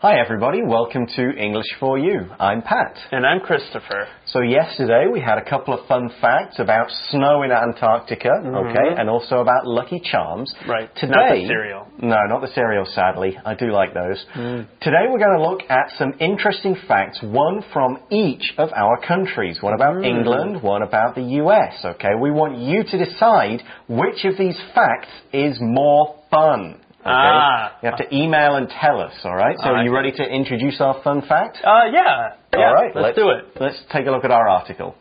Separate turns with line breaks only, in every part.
Hi everybody, welcome to English for You. I'm Pat.
And I'm Christopher.
So yesterday we had a couple of fun facts about snow in Antarctica, okay, and also about Lucky Charms.
Right,
Today,
not the cereal.
No, not the cereal, sadly. I do like those. Today we're going to look at some interesting facts, one from each of our countries. One about England, one about the US, okay? We want you to decide which of these facts is more fun. Okay. You have to email and tell us, all right? So are you ready to introduce our fun fact?
Yeah.
All right,
let's do it.
Let's take a look at our article.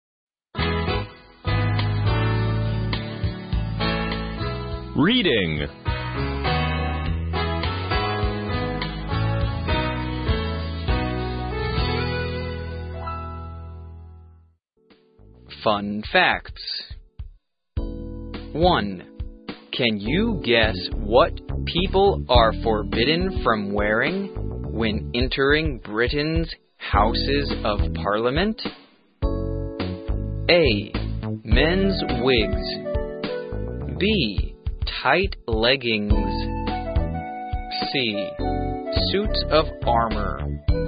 Reading.
Fun facts. 1. Can you guess what people are forbidden from wearing when entering Britain's Houses of Parliament? A. Men's wigs. B. Tight leggings. C. Suits of armor.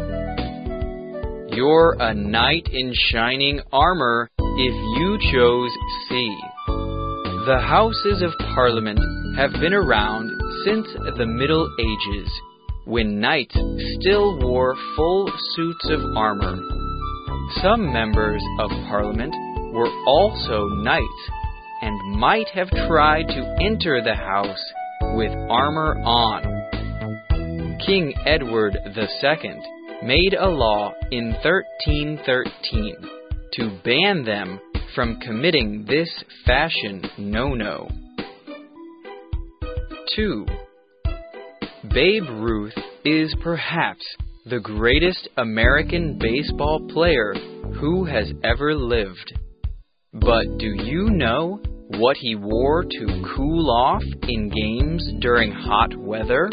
You're a knight in shining armor if you chose C. The Houses of Parliament have been around since the Middle Ages, when knights still wore full suits of armor. Some members of Parliament were also knights and might have tried to enter the House with armor on. King Edward II made a law in 1313 to ban them from committing this fashion no-no. 2. Babe Ruth is perhaps the greatest American baseball player who has ever lived. But do you know what he wore to cool off in games during hot weather?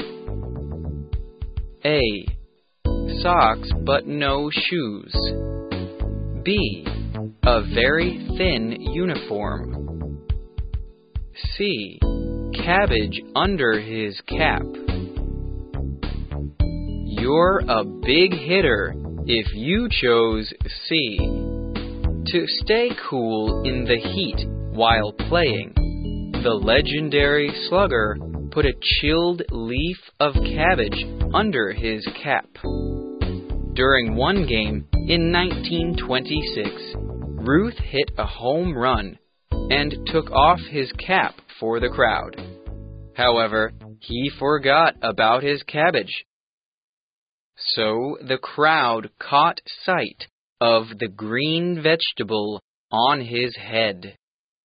A. Socks but no shoes. B. A very thin uniform. C. Cabbage under his cap. You're a big hitter if you chose C. To stay cool in the heat while playing, the legendary slugger put a chilled leaf of cabbage under his cap. During one game in 1926, Ruth hit a home run and took off his cap for the crowd. However, he forgot about his cabbage. So the crowd caught sight of the green vegetable on his head.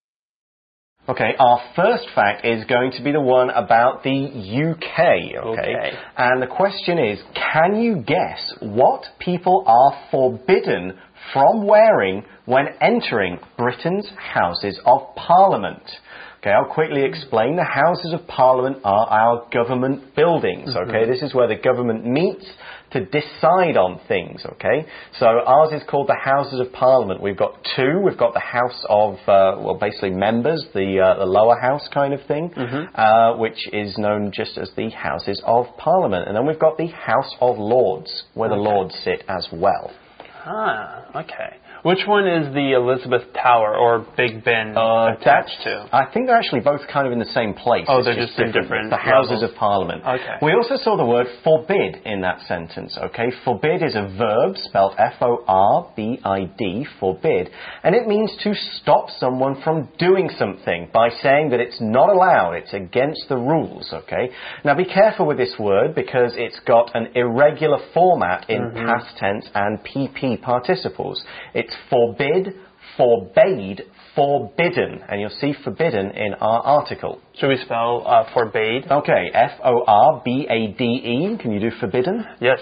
Okay, our first fact is going to be the one about the UK, okay? And the question is, can you guess what people are forbidden from wearing when entering Britain's Houses of Parliament? Okay, I'll quickly explain. The Houses of Parliament are our government buildings, okay? This is where the government meets to decide on things, okay? So ours is called the Houses of Parliament. We've got two. We've got the House of, basically members, the lower house kind of thing, which is known just as the Houses of Parliament. And then we've got the House of Lords, where the Lords sit as well.
Okay. Which one is the Elizabeth Tower or Big Ben attached to?
I think they're actually both kind of in the same place.
Oh, they're just in different
The Houses of Parliament.
Okay.
We also saw the word forbid in that sentence, okay? Forbid is a verb spelled F-O-R-B-I-D, forbid, and it means to stop someone from doing something by saying that it's not allowed, it's against the rules, okay? Now be careful with this word because it's got an irregular format in past tense and PP participles. It's forbid, forbade, forbidden. And you'll see forbidden in our article.
Should we spell forbade?
Okay, F-O-R-B-A-D-E. Can you do forbidden?
Yes,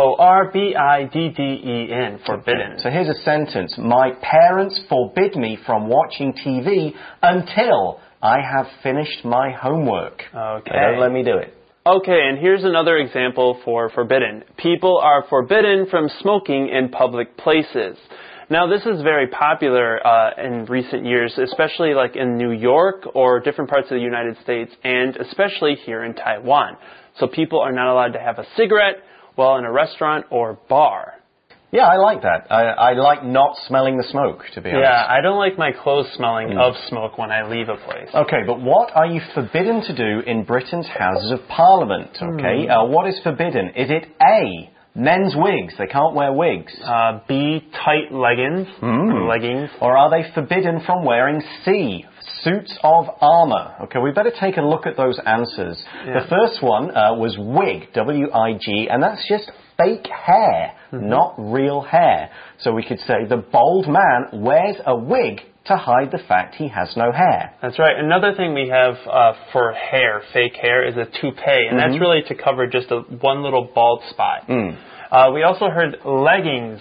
F-O-R-B-I-D-D-E-N, forbidden.
Okay. So here's a sentence. My parents forbid me from watching TV until I have finished my homework.
Okay.
They don't let me do it.
Okay, and here's another example for forbidden. People are forbidden from smoking in public places. Now, this is very popular in recent years, especially like in New York or different parts of the United States, and especially here in Taiwan. So people are not allowed to have a cigarette Well, in a restaurant or bar.
Yeah, I like that. I like not smelling the smoke, to be honest.
Yeah, I don't like my clothes smelling of smoke when I leave a place.
Okay, but what are you forbidden to do in Britain's Houses of Parliament? Okay, what is forbidden? Is it A, men's wigs? They can't wear wigs.
B, tight leggings. Leggings.
Or are they forbidden from wearing C, suits of armour? Okay, we better take a look at those answers.
Yeah.
The first one was wig, W-I-G, and that's just fake hair, not real hair. So we could say the bald man wears a wig to hide the fact he has no hair.
That's right. Another thing we have for hair, fake hair, is a toupee, and that's really to cover just one little bald spot. We also heard leggings,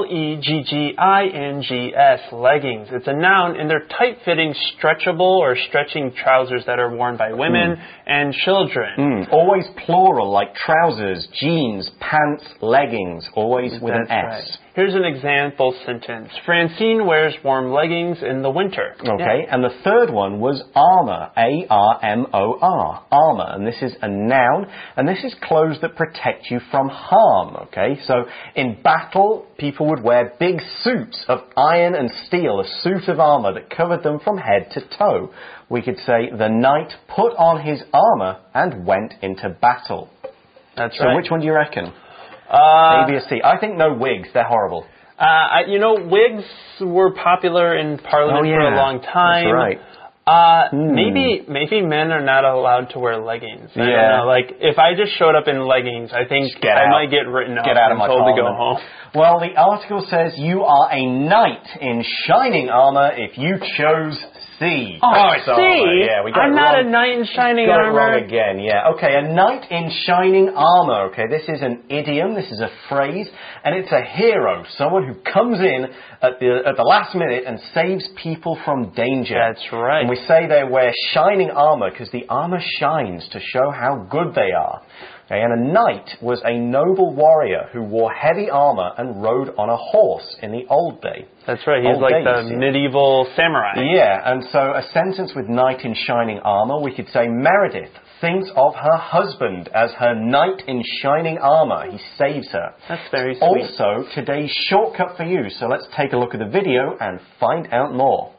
L-E-G-G-I-N-G-S, leggings. It's a noun, and they're tight-fitting, stretchable or stretching trousers that are worn by women and children.
Always plural, like trousers, jeans, pants, leggings, always with an S.
Right. Here's an example sentence. Francine wears warm leggings in the winter.
Okay, and the third one was armour, A-R-M-O-R, armour, and this is a noun, and this is clothes that protect you from harm, okay? So in battle, people would wear big suits of iron and steel, a suit of armour that covered them from head to toe. We could say the knight put on his armour and went into battle.
That's
so
right.
Which one do you reckon? A, B, or C? I think no wigs. They're horrible.
Wigs were popular in Parliament for a long time.
That's right.
Maybe men are not allowed to wear leggings. I don't know. Like, if I just showed up in leggings, I think I might get written up and told to go home.
Well, the article says you are a knight in shining armour if you chose C.
C?
Yeah, we got
I'm not a knight in shining armour.
Got it wrong again, yeah. Okay, a knight in shining armour. Okay, this is an idiom, this is a phrase, and it's a hero, someone who comes in at the last minute and saves people from danger.
That's right.
And we say they wear shining armour because the armour shines to show how good they are. Okay, and a knight was a noble warrior who wore heavy armour and rode on a horse in the old day.
That's right, he's like the medieval samurai.
Yeah, and so a sentence with knight in shining armour, we could say Meredith thinks of her husband as her knight in shining armour. He saves her.
That's very sweet.
Also, today's shortcut for you, so let's take a look at the video and find out more.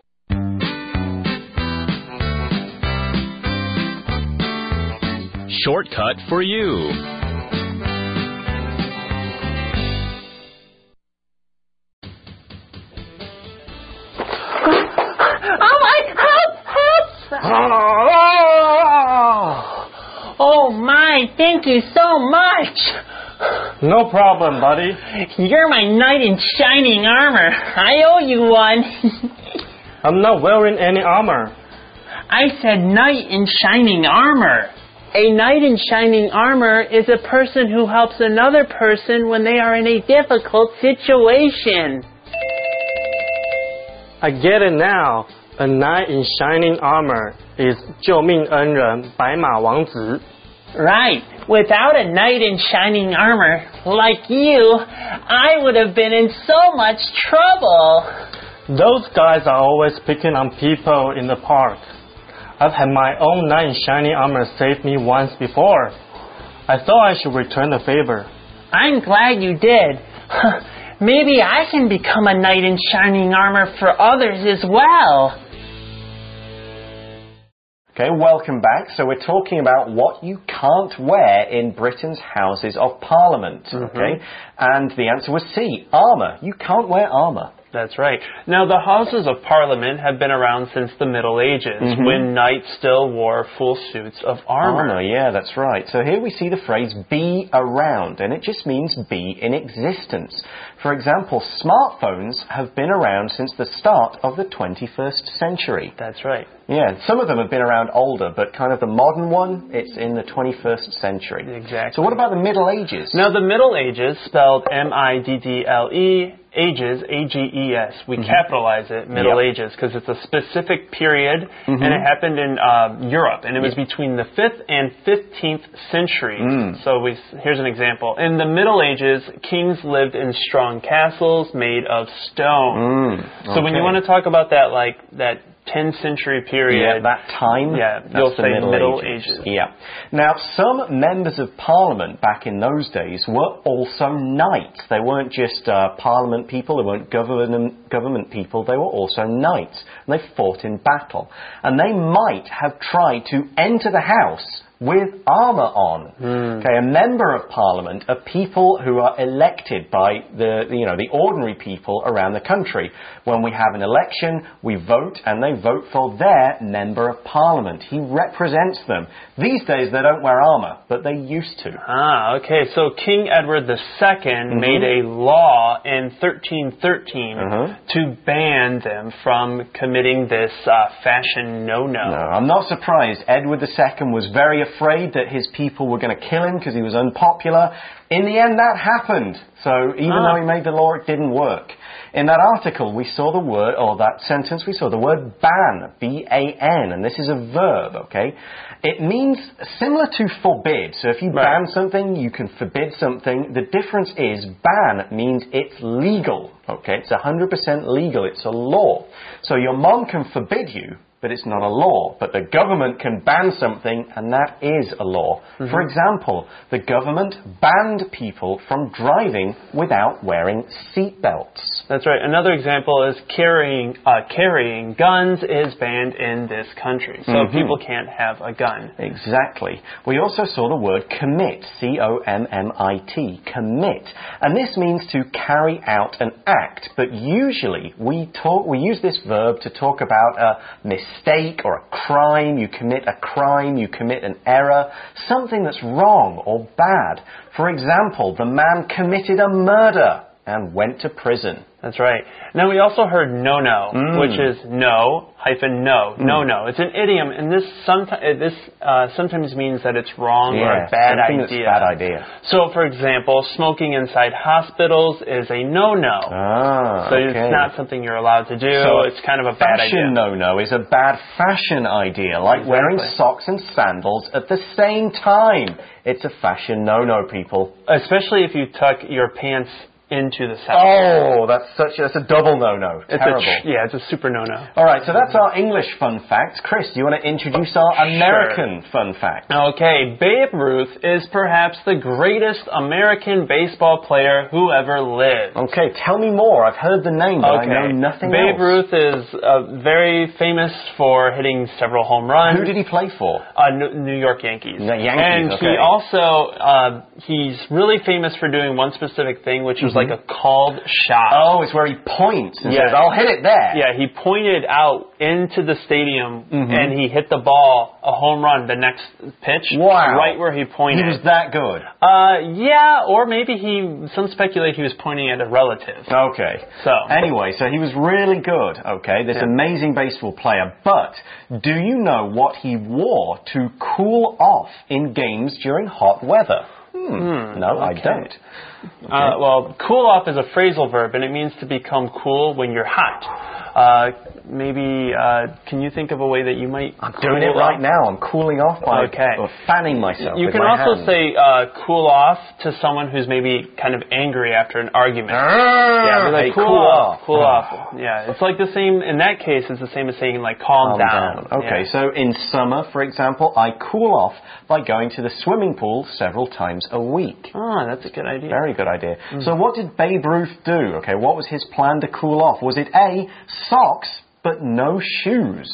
Shortcut for you.
Oh my, thank you so much.
No problem, buddy.
You're my knight in shining armor. I owe you one.
I'm not wearing any armor.
I said knight in shining armor.
A knight in shining armor is a person who helps another person when they are in a difficult situation.
I get it now. A knight in shining armor is 救命恩人白马王子.
Right. Without a knight in shining armor like you, I would have been in so much trouble.
Those guys are always picking on people in the park. I've had my own knight in shining armor save me once before. I thought I should return the favor.
I'm glad you did. Maybe I can become a knight in shining armor for others as well.
Okay, welcome back. So we're talking about what you can't wear in Britain's Houses of Parliament. Okay, and the answer was C, armour. You can't wear armour.
That's right. Now, the Houses of Parliament have been around since the Middle Ages, when knights still wore full suits of armor.
Yeah, that's right. So here we see the phrase be around, and it just means be in existence. For example, smartphones have been around since the start of the 21st century.
That's right.
Yeah, some of them have been around older, but kind of the modern one, it's in the 21st century.
Exactly.
So what about the Middle Ages?
Now, the Middle Ages, spelled M-I-D-D-L-E, ages, A-G-E-S. We capitalize it, Middle Ages, because it's a specific period, and it happened in Europe, and it was between the 5th and 15th centuries. So here's an example. In the Middle Ages, kings lived in strong castles made of stone. So when you want to talk about that, like, that 10th century period.
Yeah, that time.
Yeah,
that's
you'll
the
say Middle Ages.
Yeah. Now, some members of Parliament back in those days were also knights. They weren't just Parliament people, they weren't government people, they were also knights. And they fought in battle. And they might have tried to enter the house with armour on. Okay, a member of Parliament are people who are elected by the ordinary people around the country. When we have an election, we vote, and they vote for their member of Parliament. He represents them. These days, they don't wear armour, but they used to.
Ah, okay. So King Edward II made a law in 1313 to ban them from committing this fashion no-no.
No, I'm not surprised. Edward II was very afraid that his people were going to kill him because he was unpopular. In the end, that happened. So even though he made the law, it didn't work. In that article, we saw the word, or that sentence, we saw the word ban, B-A-N, and this is a verb, okay? It means similar to forbid. So if you ban something, you can forbid something. The difference is ban means it's legal, okay? It's 100% legal. It's a law. So your mom can forbid you, but it's not a law. But the government can ban something, and that is a law. For example, the government banned people from driving without wearing seatbelts.
That's right. Another example is carrying guns is banned in this country. So people can't have a gun.
Exactly. We also saw the word commit, C-O-M-M-I-T, commit. And this means to carry out an act. But usually we use this verb to talk about a mistake or a crime. You commit a crime, you commit an error, something that's wrong or bad. For example, the man committed a murder and went to prison.
That's right. Now we also heard no-no, which is no-no. No-no. It's an idiom, and this sometimes means that it's wrong or a bad idea.
That's a bad idea.
So, for example, smoking inside hospitals is a no-no. So it's not something you're allowed to do. So it's kind of a bad idea.
Fashion no-no is a bad fashion idea, like wearing socks and sandals at the same time. It's a fashion no-no, people.
Especially if you tuck your pants into the socks.
Oh, that's a double no-no. Terrible.
It's a super no-no.
All right, so that's our English fun facts. Chris, do you want to introduce our American fun fact?
Okay, Babe Ruth is perhaps the greatest American baseball player who ever lived.
Okay, tell me more. I've heard the name, but I know nothing else.
Babe Ruth is very famous for hitting several home runs.
Who did he play for?
New York Yankees.
The Yankees,
and he also, he's really famous for doing one specific thing, which was like a called shot.
Oh, it's where he points and says, I'll hit it there.
Yeah, he pointed out into the stadium and he hit the ball, a home run, the next pitch.
Wow.
Right where he pointed.
He was that good.
Yeah, or maybe some speculate he was pointing at a relative.
Okay.
So
anyway, so he was really good, okay, this amazing baseball player. But do you know what he wore to cool off in games during hot weather? No, I don't.
Well, cool off is a phrasal verb, and it means to become cool when you're hot. Maybe, can you think of a way that you might...
I'm doing it right now. I'm cooling off by fanning myself
You
with
can
my
also
hand.
say cool off to someone who's maybe kind of angry after an argument.
Yeah,
like, cool off. Cool off. Yeah, it's like the same, in that case, it's the same as saying, like, calm down.
Okay, so in summer, for example, I cool off by going to the swimming pool several times a week.
Ah, that's a good idea.
Very good idea. So what did Babe Ruth do? Okay, what was his plan to cool off? Was it A, socks, but no shoes?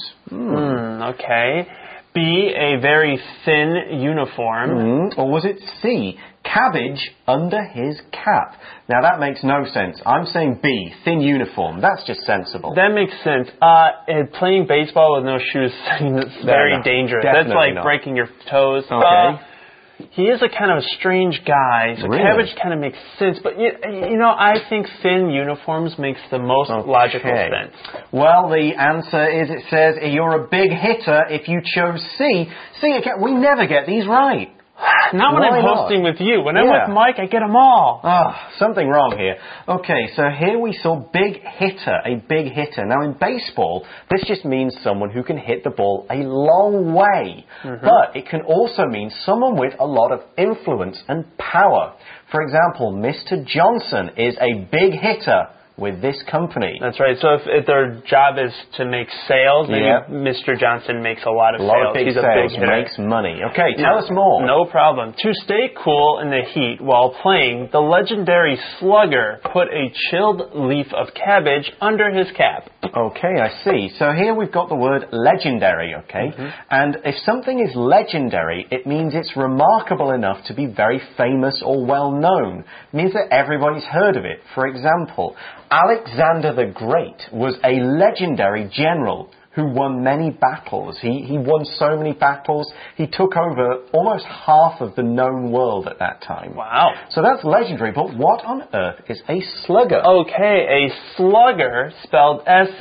Okay. B, a very thin uniform.
Or was it C, cabbage under his cap? Now that makes no sense. I'm saying B, thin uniform. That's just sensible.
That makes sense. Playing baseball with no shoes seems very dangerous. That's like breaking your toes.
Okay.
He is a kind of a strange guy, so cabbage kind of makes sense. But, you know, I think thin uniforms makes the most logical sense.
Well, the answer is, it says, you're a big hitter if you chose C. See, we never get these right.
Not when I'm hosting with you. When I'm with Mike, I get them all.
Something wrong here. Okay, so here we saw big hitter, a big hitter. Now in baseball, this just means someone who can hit the ball a long way. But it can also mean someone with a lot of influence and power. For example, Mr. Johnson is a big hitter with this company.
That's right. So if their job is to make sales, maybe Mr. Johnson makes a lot of sales.
A lot of big
He's
sales,
a big hitter.
makes money. Okay, tell us more.
No problem. To stay cool in the heat while playing, the legendary Slugger put a chilled leaf of cabbage under his cap.
Okay, I see. So here we've got the word legendary, okay? And if something is legendary, it means it's remarkable enough to be very famous or well known. It means that everybody's heard of it. For example, Alexander the Great was a legendary general who won many battles. He won so many battles, he took over almost half of the known world at that time.
Wow.
So that's legendary, but what on earth is a slugger?
Okay, a slugger, spelled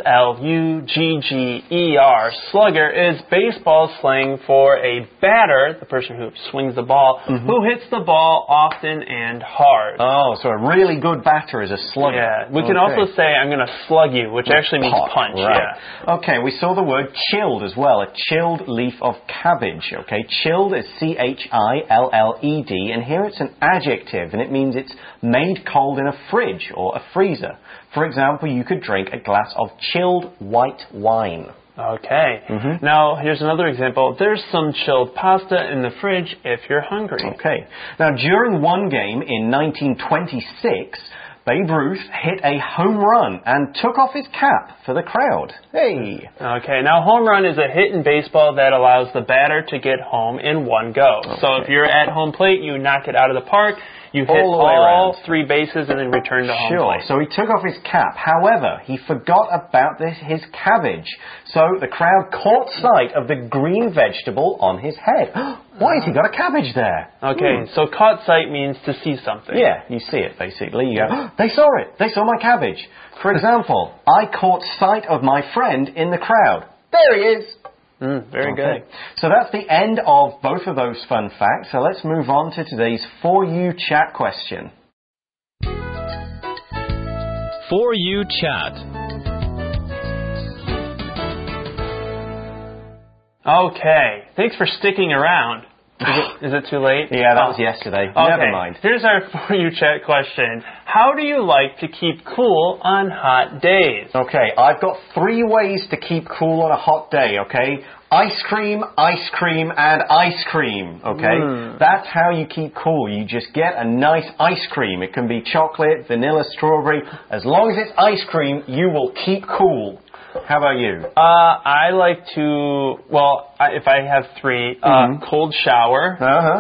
S-L-U-G-G-E-R. Slugger is baseball slang for a batter, the person who swings the ball, who hits the ball often and hard.
Oh, so a really good batter is a slugger.
Yeah, we can also say, I'm going to slug you, which actually means punch.
Right.
Yeah.
Okay, we saw the word chilled as well, a chilled leaf of cabbage. Okay, chilled is C-H-I-L-L-E-D, and here it's an adjective, and it means it's made cold in a fridge or a freezer. For example, you could drink a glass of chilled white wine.
Okay. Now, here's another example. There's some chilled pasta in the fridge if you're hungry.
Okay. Now, during one game in 1926, Babe Ruth hit a home run and took off his cap for the crowd. Hey!
Okay, now home run is a hit in baseball that allows the batter to get home in one go.
Okay.
So if you're at home plate, you knock it out of the park, you hit all three bases and then return to home plate.
So he took off his cap. However, he forgot about his cabbage. So the crowd caught sight of the green vegetable on his head. Why has he got a cabbage there?
Okay, so caught sight means to see something.
Yeah, you see it basically. You go, they saw it. They saw my cabbage. For example, I caught sight of my friend in the crowd. There he is.
Very good.
So that's the end of both of those fun facts. So let's move on to today's For You Chat question.
For You Chat.
Okay, thanks for sticking around. Is it too late?
Yeah, that was yesterday.
Okay.
Never mind.
Here's our For You Chat question. How do you like to keep cool on hot days?
Okay, I've got 3 ways to keep cool on a hot day, okay? Ice cream, and ice cream, okay? That's how you keep cool. You just get a nice ice cream. It can be chocolate, vanilla, strawberry. As long as it's ice cream, you will keep cool. How about you?
I like to, if I have 3, cold shower.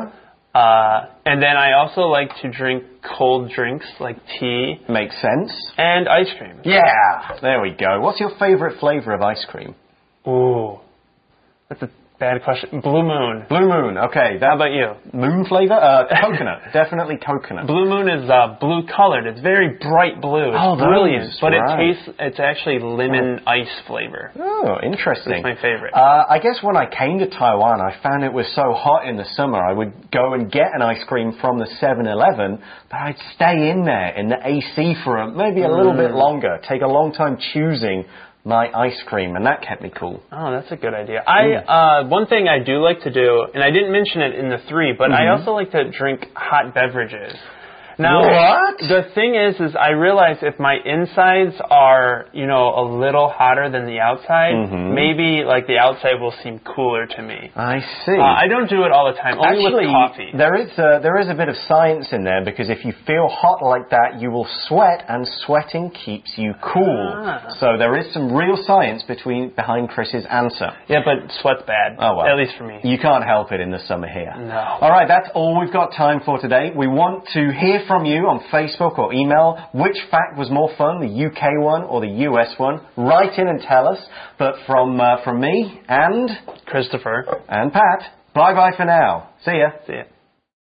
And then I also like to drink cold drinks like tea.
Makes sense.
And ice cream.
Yeah, there we go. What's your favorite flavor of ice cream?
Ooh, that's a bad question. Blue Moon.
Blue Moon, okay.
How about you?
Moon flavor? Coconut. Definitely coconut.
Blue Moon is blue colored. It's very bright blue. It's brilliant. But it's actually lemon ice flavor.
Oh, interesting.
That's my favorite.
I guess when I came to Taiwan, I found it was so hot in the summer, I would go and get an ice cream from the 7-Eleven, but I'd stay in there in the AC for maybe a little bit longer, take a long time choosing my ice cream, and that kept me cool.
Oh, that's a good idea. One thing I do like to do, and I didn't mention it in the 3, but I also like to drink hot beverages. Now,
what?
The thing is I realize if my insides are, a little hotter than the outside, maybe like the outside will seem cooler to me.
I see.
I don't do it all the time, only with coffee.
There is a bit of science in there, because if you feel hot like that, you will sweat, and sweating keeps you cool. So there is some real science behind Chris's answer.
Yeah, but sweat's bad. Oh, well. At least for me.
You can't help it in the summer here.
No.
All right, that's all we've got time for today. We want to hear from you on Facebook or email. Which fact was more fun, the UK one or the US one? Write in and tell us. But from me and
Christopher
and Pat, bye-bye for now. See ya.
See ya.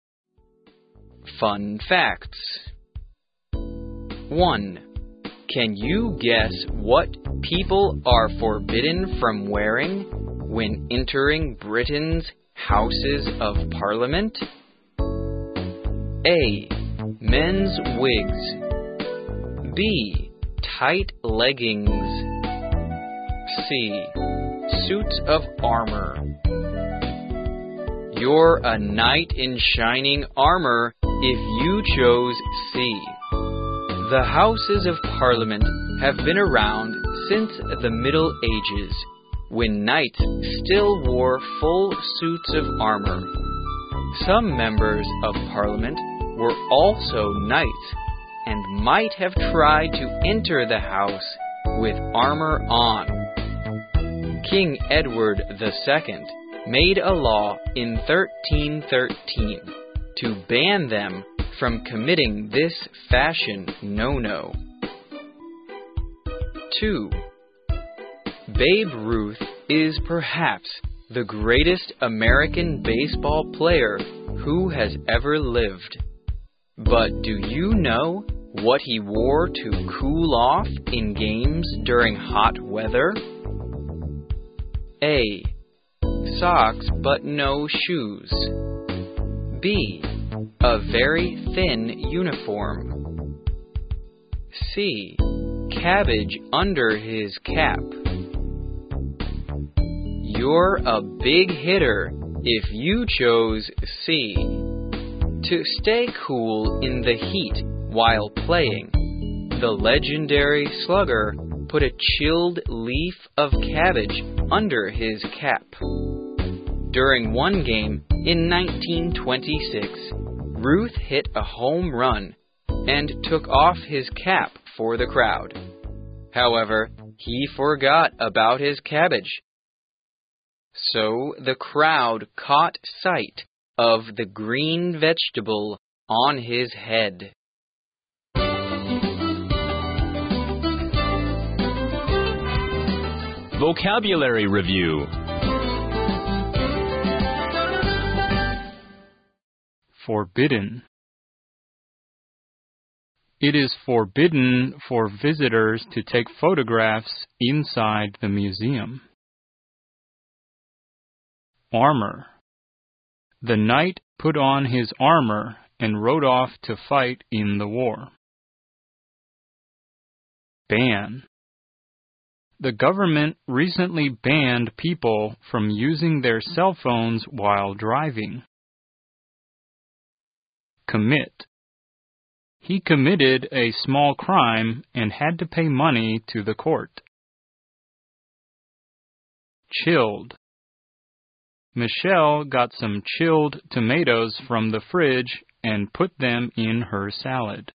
Fun facts. 1. Can you guess what people are forbidden from wearing when entering Britain's Houses of Parliament? A. Men's wigs. B. Tight leggings. C. Suits of armor. You're a knight in shining armor if you chose C. The Houses of Parliament have been around since the Middle Ages, when knights still wore full suits of armor. Some members of Parliament were also knights and might have tried to enter the house with armor on. King Edward II made a law in 1313 to ban them from committing this fashion no-no. 2. Babe Ruth is perhaps the greatest American baseball player who has ever lived. But do you know what he wore to cool off in games during hot weather? A. Socks but no shoes. B. A very thin uniform. C. Cabbage under his cap. You're a big hitter if you chose C. To stay cool in the heat while playing, the legendary slugger put a chilled leaf of cabbage under his cap. During one game in 1926, Ruth hit a home run and took off his cap for the crowd. However, he forgot about his cabbage. So the crowd caught sight of the green vegetable on his head.
Vocabulary Review.
Forbidden. It is forbidden for visitors to take photographs inside the museum. Armor. The knight put on his armor and rode off to fight in the war. Ban. The government recently banned people from using their cell phones while driving. Commit. He committed a small crime and had to pay money to the court. Chilled. Michelle got some chilled tomatoes from the fridge and put them in her salad.